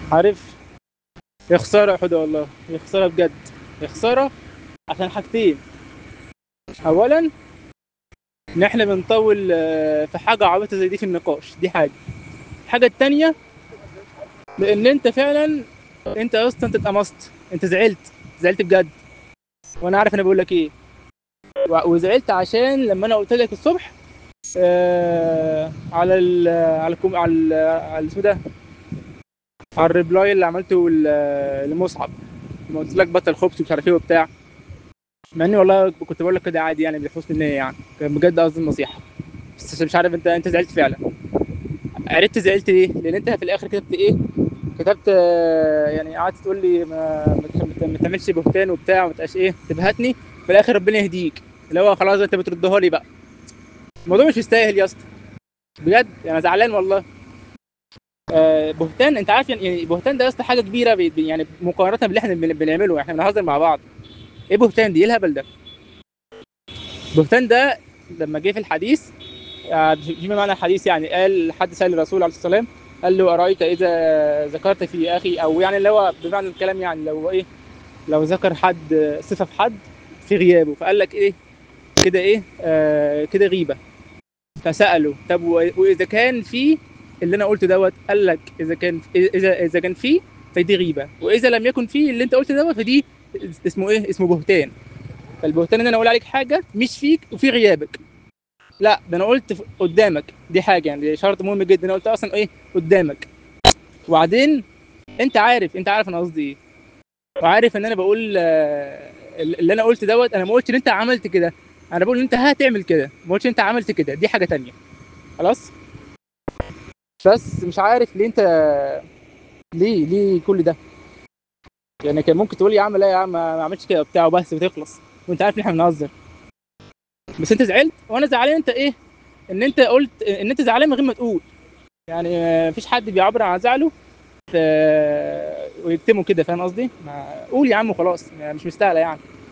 عارف، يا خساره يا حوده والله، يا خساره بجد، يا خساره. عشان حاجتين: اولا ان احنا بنطول في حاجه عبيطه زي دي في النقاش، دي حاجه. الحاجه التانيه لان انت فعلا، انت اصلا انت اتقمصت، انت زعلت بجد. وانا عارف انا بقول لك ايه. وزعلت عشان لما انا قلت لك الصبح على اسمه ده، على الريبلاي اللي عملته لمصعب، لما قلت لك بطل خبز ومش عارف ايه وبتاع. مع اني والله كنت بقول لك كده عادي يعني بحسن النيه، يعني كان بجد قصدي النصيحه. بس مش عارف انت زعلت فعلا. عرفت زعلت ليه؟ لان انت في الاخر كتبت ايه؟ كتبت يعني قعدت تقول لي ما تعملش بهتان وبتاع وما تبقاش ايه تبهتني. في الاخر ربنا يهديك، اللي هو خلاص انت بتردها لي بقى. الموضوع مش مستاهل يا اسطى، بجد انا زعلان والله. بهتان، انت عارف يعني بهتان ده يا اسطى حاجه كبيره يعني مقارنه باللي احنا بنعمله، احنا بنهزر مع بعض. ايه بهتان دي؟ ايه الهبل ده؟ بهتان ده لما جه في الحديث، فيما معنى الحديث يعني، قال حد سأل الرسول عليه الصلاة والسلام، قال له أرأيت إذا ذكرت في أخي، أو يعني اللي هو بمعنى الكلام يعني لو إيه، لو ذكر حد صفة في حد في غيابه، فقال لك إيه كده، إيه كده غيبة. فسأله طب وإذا كان في اللي أنا قلته دوت، قال لك إذا كان في فدي غيبة، وإذا لم يكن في اللي أنت قلته دوت فدي اسمه إيه؟ اسمه بهتان. فالبهتان إن أنا أقول عليك حاجة مش فيك وفي غيابك. لا ده انا قلت قدامك، دي حاجه يعني، دي شرط مهم جدا، انا قلت اصلا ايه قدامك. وبعدين انت عارف انا قصدي ايه، وعارف ان انا بقول اللي انا قلت دوت، انا ما قلتش ان انت عملت كده، انا بقول ان انت هتعمل كده، ما قلتش انت عملت كده، دي حاجه تانية. خلاص. بس مش عارف ليه انت، ليه كل ده؟ يعني كان ممكن تقول لي يا عم لا يا عم ما عملتش كده وبتاع وبس وتخلص، وانت عارف ان احنا بنهزر. بس انت زعلت وانا زعلان، انت ايه؟ ان انت قلت ان انت زعلان من غير ما تقول. يعني مفيش حد بيعبر عن زعله ويكتموا كده، فاهم قصدي؟ قول يا عم وخلاص، مش مستاهله يعني.